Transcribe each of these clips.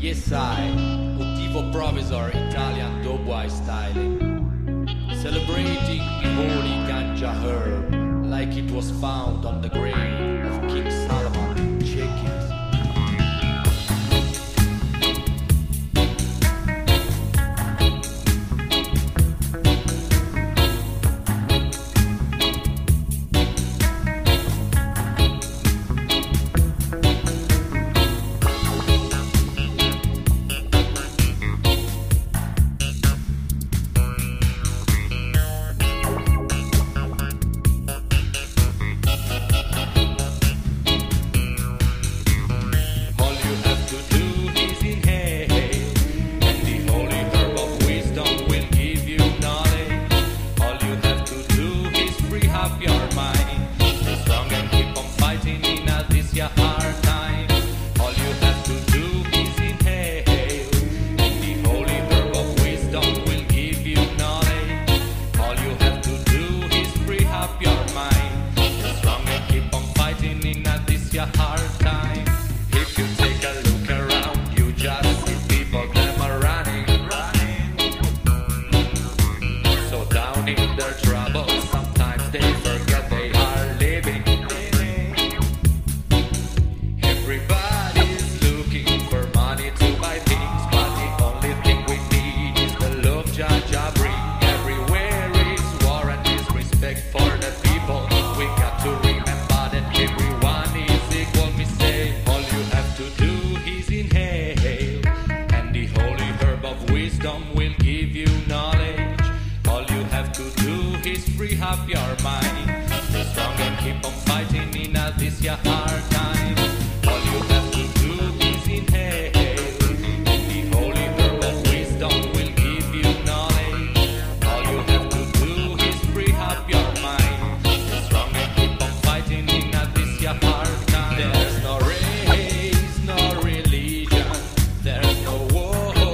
Yes, I, Utivo Provisor Italian Dobwai styling, celebrating the holy ganja herb like it was found on the grave of King Solomon. Check it. Will give you knowledge. All you have to do is free up your mind. Stay strong and keep on fighting in this your hard time. All you have to do is inhale, and the holy herb of wisdom will give you knowledge. All you have to do is free up your mind. Stay strong and keep on fighting in this your hard time. There's no race, no religion. There's no war.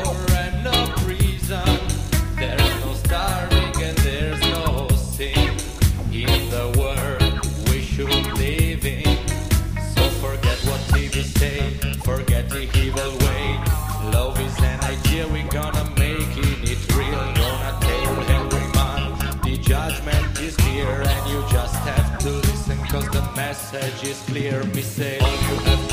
Forget the evil way. Love is an idea, we're gonna making it real. Gonna tell everyone the judgment is clear, and you just have to listen, cause the message is clear. Me say all you have